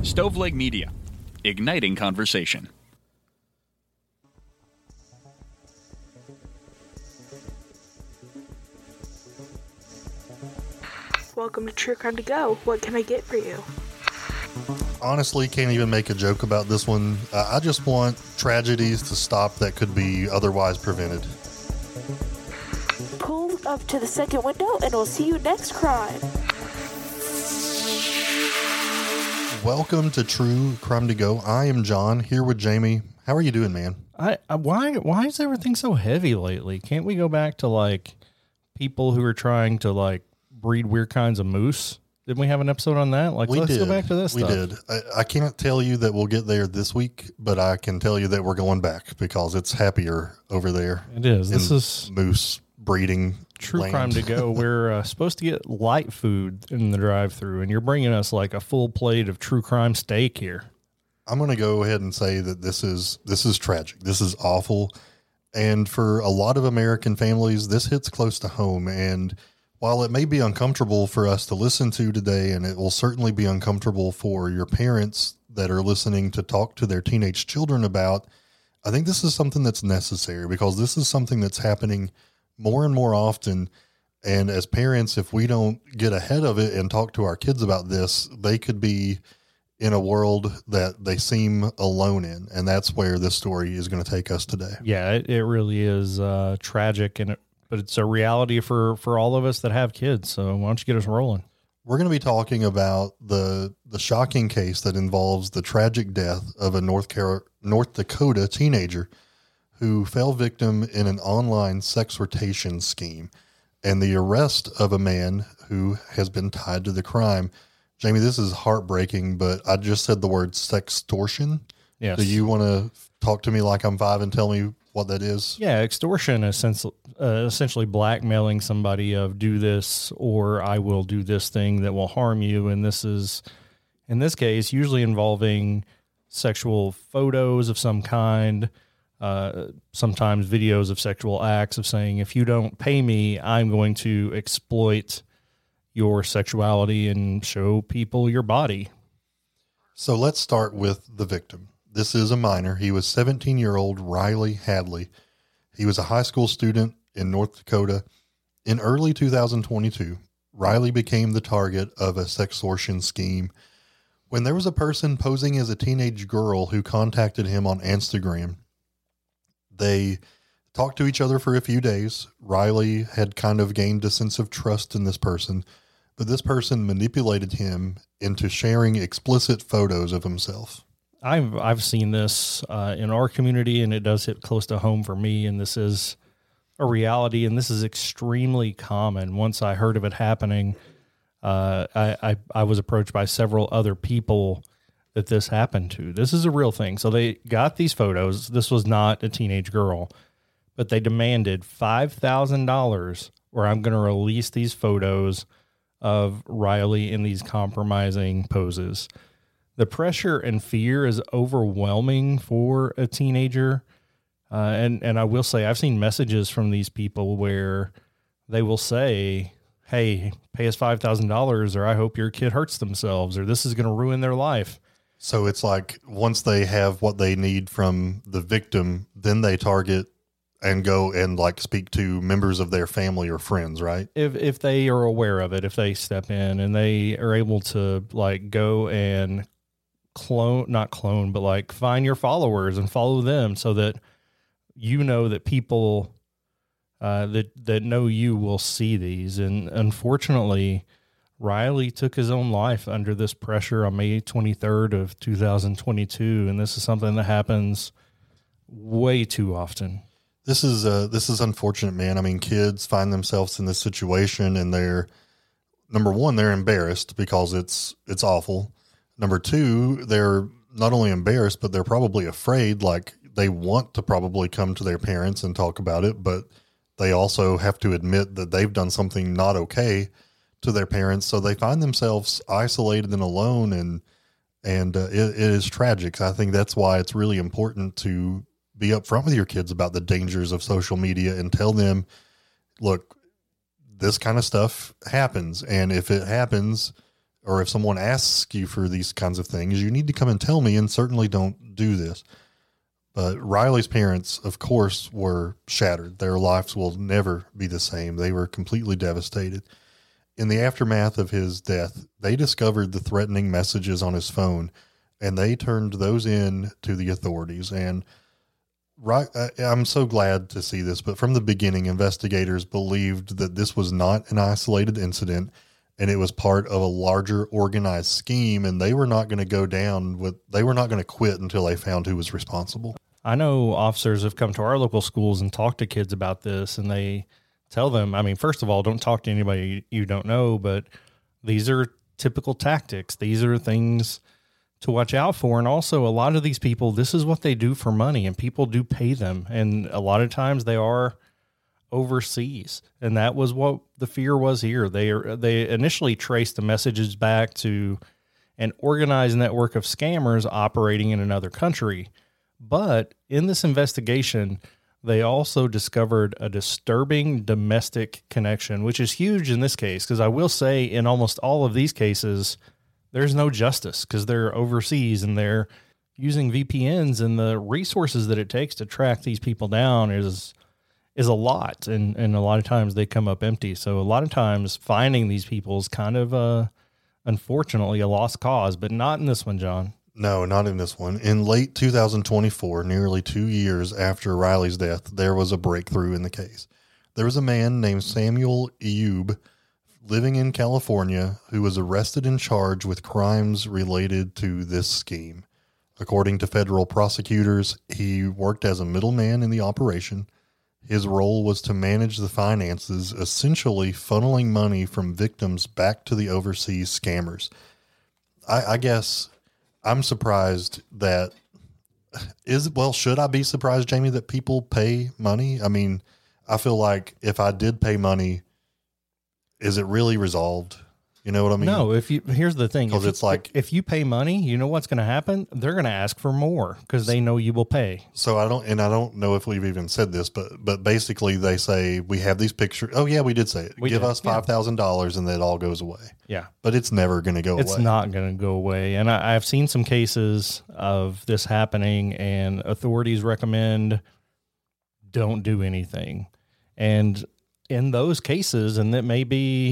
Stoveleg Media, igniting conversation. Welcome to True Crime to Go. What can I get for you? Honestly, can't even make a joke about this one. I just want tragedies to stop that could be otherwise prevented. Pull up to the second window and we'll see you next crime. Welcome to True Crime to Go. I am John, here with Jamie. How are you doing, man? Why is everything so heavy lately? Can't we go back to like people who are trying to like breed weird kinds of moose? Didn't we have an episode on that? Like, let's go back to this stuff. We did. I can't tell you that we'll get there this week, but I can tell you that we're going back because it's happier over there. It is. This is moose breeding. True land. Crime to Go. We're supposed to get light food in the drive-thru, and you're bringing us like a full plate of true crime steak here. I'm going to go ahead and say that this is tragic. This is awful. And for a lot of American families, this hits close to home. And while it may be uncomfortable for us to listen to today, and it will certainly be uncomfortable for your parents that are listening to talk to their teenage children about, I think this is something that's necessary because this is something that's happening more and more often. And as parents, if we don't get ahead of it and talk to our kids about this, they could be in a world that they seem alone in. And that's where this story is going to take us today. Yeah, it really is tragic, but it's a reality for all of us that have kids. So why don't you get us rolling? We're going to be talking about the shocking case that involves the tragic death of a North Dakota teenager who fell victim in an online sextortion scheme, and the arrest of a man who has been tied to the crime. Jamie, this is heartbreaking, but I just said the word sextortion. Yes. Do you want to talk to me like I'm five and tell me what that is? Yeah, extortion is essentially blackmailing somebody of do this or I will do this thing that will harm you. And this is, in this case, usually involving sexual photos of some kind, sometimes videos of sexual acts of saying, if you don't pay me, I'm going to exploit your sexuality and show people your body. So let's start with the victim. This is a minor. He was 17-year-old Riley Hadley. He was a high school student in North Dakota. In early 2022, Riley became the target of a sextortion scheme when there was a person posing as a teenage girl who contacted him on Instagram. They talked to each other for a few days. Riley had kind of gained a sense of trust in this person, but this person manipulated him into sharing explicit photos of himself. I've seen this in our community, and it does hit close to home for me. And this is a reality, and this is extremely common. Once I heard of it happening, I was approached by several other people that this happened to. This is a real thing. So they got these photos. This was not a teenage girl, but they demanded $5,000 or I'm going to release these photos of Riley in these compromising poses. The pressure and fear is overwhelming for a teenager. And I will say, I've seen messages from these people where they will say, hey, pay us $5,000 or I hope your kid hurts themselves or this is going to ruin their life. So it's like once they have what they need from the victim, then they target and go and like speak to members of their family or friends, right? If they are aware of it, if they step in and they are able to like go and but like find your followers and follow them so that you know that people that know you will see these. And unfortunately, Riley took his own life under this pressure on May 23rd of 2022. And this is something that happens way too often. This is unfortunate, man. I mean, kids find themselves in this situation and they're, number one, they're embarrassed because it's awful. Number two, they're not only embarrassed, but they're probably afraid. Like they want to probably come to their parents and talk about it, but they also have to admit that they've done something not okay to their parents. So they find themselves isolated and alone. And it is tragic. I think that's why it's really important to be upfront with your kids about the dangers of social media and tell them, look, this kind of stuff happens. And if it happens, or if someone asks you for these kinds of things, you need to come and tell me, and certainly don't do this. But Riley's parents, of course, were shattered. Their lives will never be the same. They were completely devastated. In the aftermath of his death, they discovered the threatening messages on his phone, and they turned those in to the authorities. And I'm so glad to see this, but from the beginning, investigators believed that this was not an isolated incident, and it was part of a larger organized scheme, and they were not going to they were not going to quit until they found who was responsible. I know officers have come to our local schools and talked to kids about this, and they tell them, I mean, first of all, don't talk to anybody you don't know, but these are typical tactics. These are things to watch out for. And also, a lot of these people, this is what they do for money, and people do pay them. And a lot of times they are overseas. And that was what the fear was here. They initially traced the messages back to an organized network of scammers operating in another country. But in this investigation, they also discovered a disturbing domestic connection, which is huge in this case, because I will say in almost all of these cases, there's no justice because they're overseas and they're using VPNs, and the resources that it takes to track these people down is a lot. And a lot of times they come up empty. So a lot of times finding these people is kind of unfortunately a lost cause, but not in this one, John. No, not in this one. In late 2024, nearly 2 years after Riley's death, there was a breakthrough in the case. There was a man named Samuel Eub living in California who was arrested and charged with crimes related to this scheme. According to federal prosecutors, he worked as a middleman in the operation. His role was to manage the finances, essentially funneling money from victims back to the overseas scammers. I guess I'm surprised that should I be surprised, Jamie, that people pay money? I mean, I feel like if I did pay money, is it really resolved? You know what I mean? No, here's the thing. Because it's like, if you pay money, you know what's going to happen? They're going to ask for more because they know you will pay. So I don't know if we've even said this, but basically they say, we have these pictures. Oh yeah, we did say it. Give us $5,000 and it all goes away. Yeah. But it's never going to go away. It's not going to go away. And I've seen some cases of this happening, and authorities recommend don't do anything. And in those cases, and that may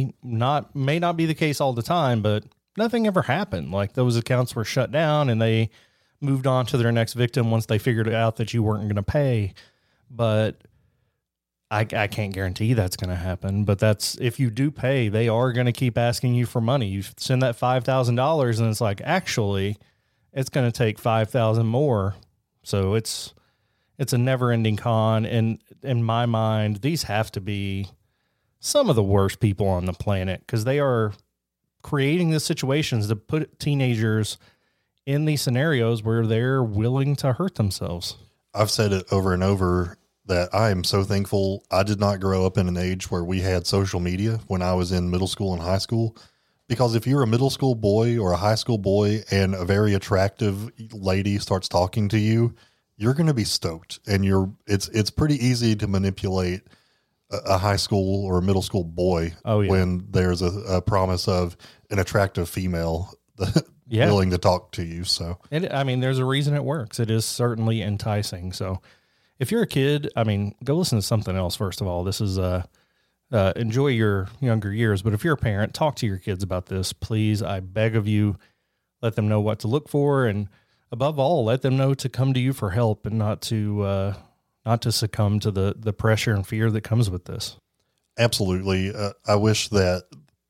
not be the case all the time, but nothing ever happened. Like, those accounts were shut down and they moved on to their next victim once they figured out that you weren't going to pay. But I can't guarantee that's going to happen. But if you do pay, they are going to keep asking you for money. You send that $5,000 and it's like, actually, it's going to take $5,000 more. So it's a never-ending con, and in my mind, these have to be some of the worst people on the planet because they are creating the situations to put teenagers in these scenarios where they're willing to hurt themselves. I've said it over and over that I am so thankful I did not grow up in an age where we had social media when I was in middle school and high school, because if you're a middle school boy or a high school boy and a very attractive lady starts talking to you, you're going to be stoked, and it's pretty easy to manipulate a high school or a middle school boy when there's a promise of an attractive female willing to talk to you. So, there's a reason it works. It is certainly enticing. So if you're a kid, go listen to something else. First of all, this is enjoy your younger years, but if you're a parent, talk to your kids about this, please. I beg of you, let them know what to look for, and above all, let them know to come to you for help and not to succumb to the pressure and fear that comes with this. Absolutely. I wish that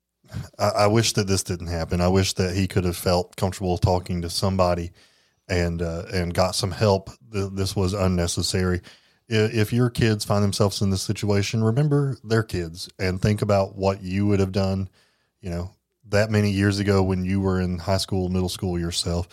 this didn't happen. I wish that he could have felt comfortable talking to somebody and got some help. This was unnecessary. If your kids find themselves in this situation, remember they're kids and think about what you would have done, that many years ago when you were in high school, middle school yourself.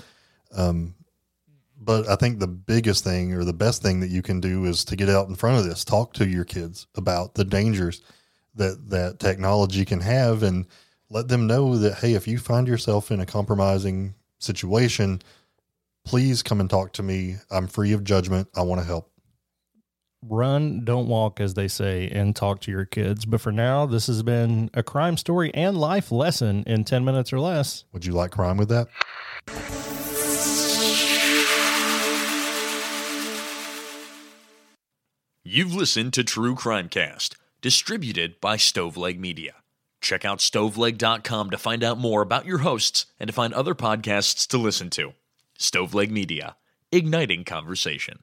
But I think the biggest thing or the best thing that you can do is to get out in front of this, talk to your kids about the dangers that technology can have, and let them know that, hey, if you find yourself in a compromising situation, please come and talk to me. I'm free of judgment. I want to help. run, don't walk, as they say, and talk to your kids. But for now, this has been a crime story and life lesson in 10 minutes or less. Would you like crime with that? You've listened to True Crimecast, distributed by Stoveleg Media. Check out stoveleg.com to find out more about your hosts and to find other podcasts to listen to. Stoveleg Media, igniting conversation.